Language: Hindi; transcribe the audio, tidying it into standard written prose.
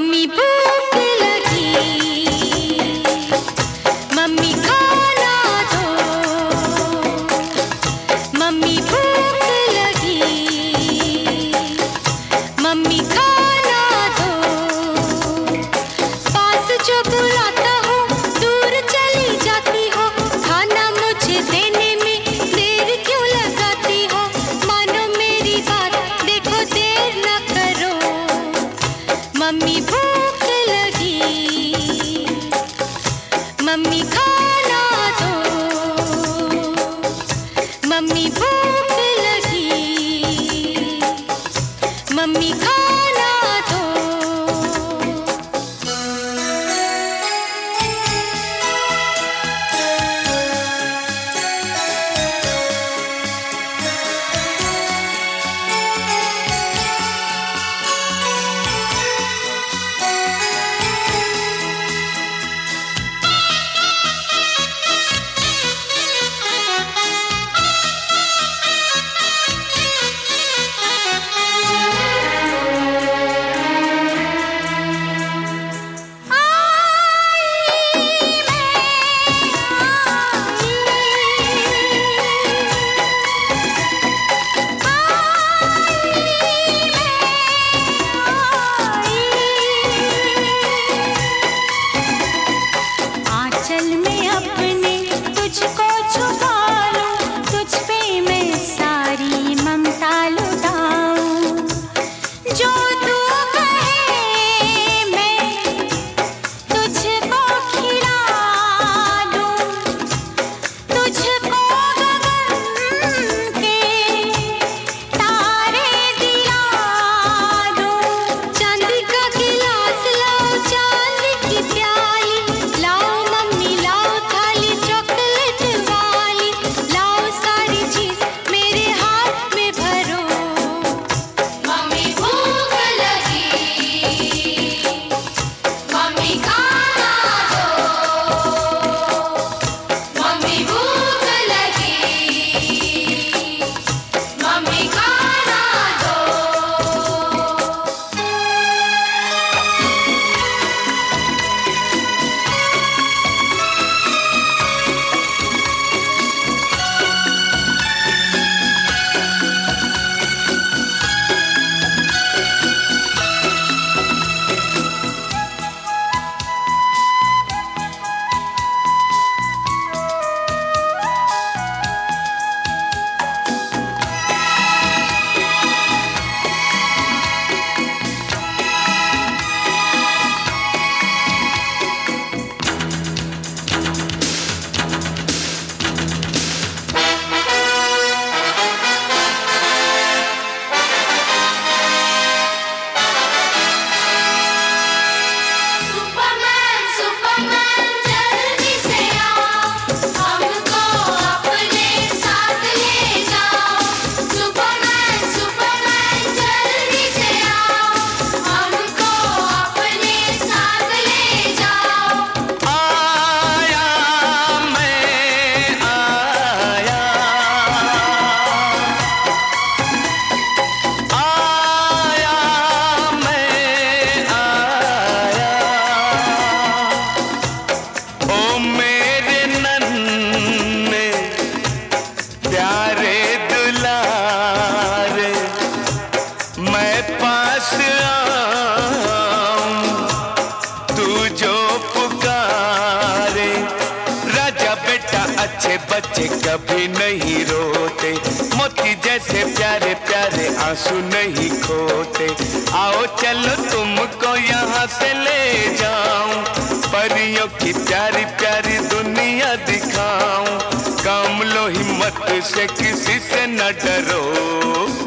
मम्मी भूख लगी, मम्मी खाना दो, मम्मी भूख लगी, मम्मी खाना दो। पास जो बुलाता हूँ दूर चली जाती हो, खाना मुझे देने में देर क्यों लगाती हो। मानो मेरी बात, देखो देर न करो। मम्मी भूख लगी, मम्मी खाना दो, मम्मी भूख लगी, मम्मी खाना दो। अच्छे बच्चे कभी नहीं रोते, मोती जैसे प्यारे प्यारे आंसू नहीं खोते। आओ चलो तुमको यहाँ से ले जाऊं, परियों की प्यारी प्यारी दुनिया दिखाऊं। काम लो हिम्मत से किसी से न डरो।